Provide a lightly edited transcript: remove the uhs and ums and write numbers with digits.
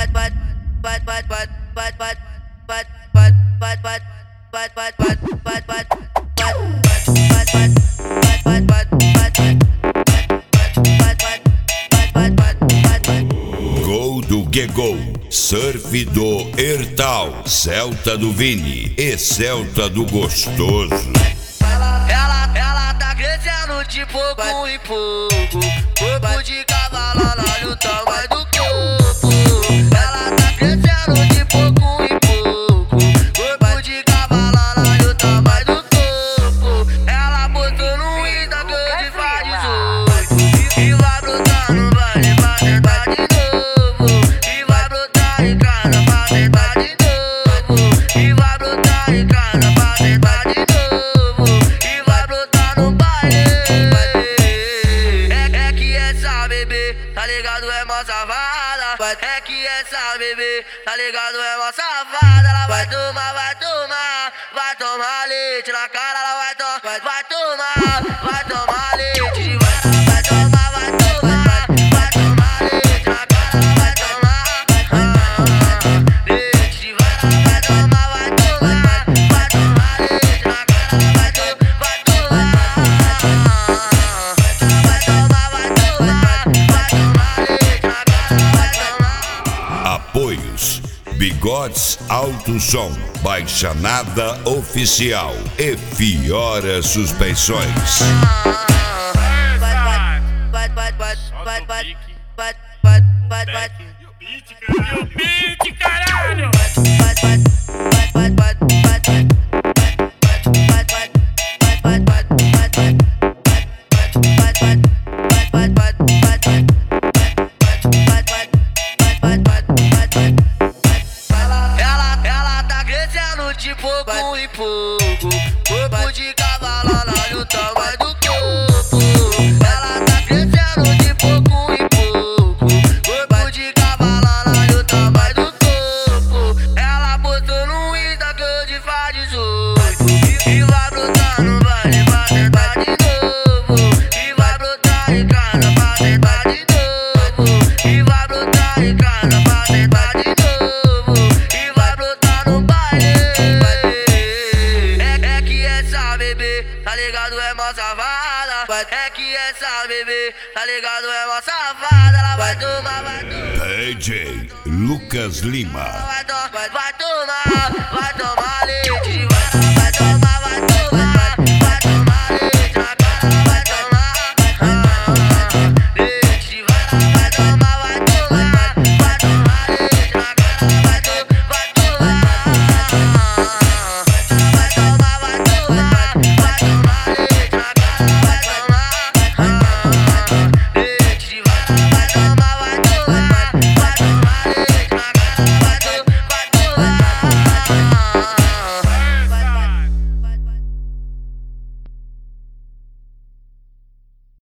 Gol do Gegol, surf do Ertal, Celta do Vini e Celta do Gostoso. Ela tá crescendo de pouco em pouco, corpo de cavalo, olha o tamanho do corpo. Ela tá crescendo de pouco em pouco, corpo de cavalo, olha o tamanho do corpo. Ela botou no Insta que hoje faz 18 e vai brotar no baile pra tentar de novo. E vai brotar em casa pra tentar de novo. E vai brotar em casa pra tentar de novo. E vai brotar no baile. É que essa bebê, tá ligado, é mó safada. É que essa bebê, tá ligado, é mó safada. Ela vai tomar, vai tomar, vai tomar leite na cara. Ela vai tomar, vai tomar leite de vara. Ela vai tomar, vai tomar, vai tomar leite na cara. Ela vai tomar leite de vara. Ela vai tomar, vai tomar, vai tomar leite na cara. Ela vai tomar, vai tomar. Ela vai tomar, vai tomar, vai tomar leite na cara. Ela vai tomar. Apoios: Bigodes Alto Som, Baixanada Oficial e Fiora Suspensões. E o beat, caralho! Ela tá crescendo de pouco em pouco, corpo de cavalo, olha o tamanho do corpo. Ela tá crescendo de pouco em pouco, corpo de cavalo, olha o tamanho do corpo. Ela botou no Insta que hoje faz 18 e vai brotar no baile pra tentar de novo. E vai brotar em casa pra tentar de novo. E vai brotar em casa pra tentar de novo. E vai brotar no baile. É que essa bebê, tá ligado, é mó safada. É que essa bebê, tá ligado, é mó safada. Ela vai tomar, vai tomar. DJ Lucas Lima. Vai tomar, vai tomar leite.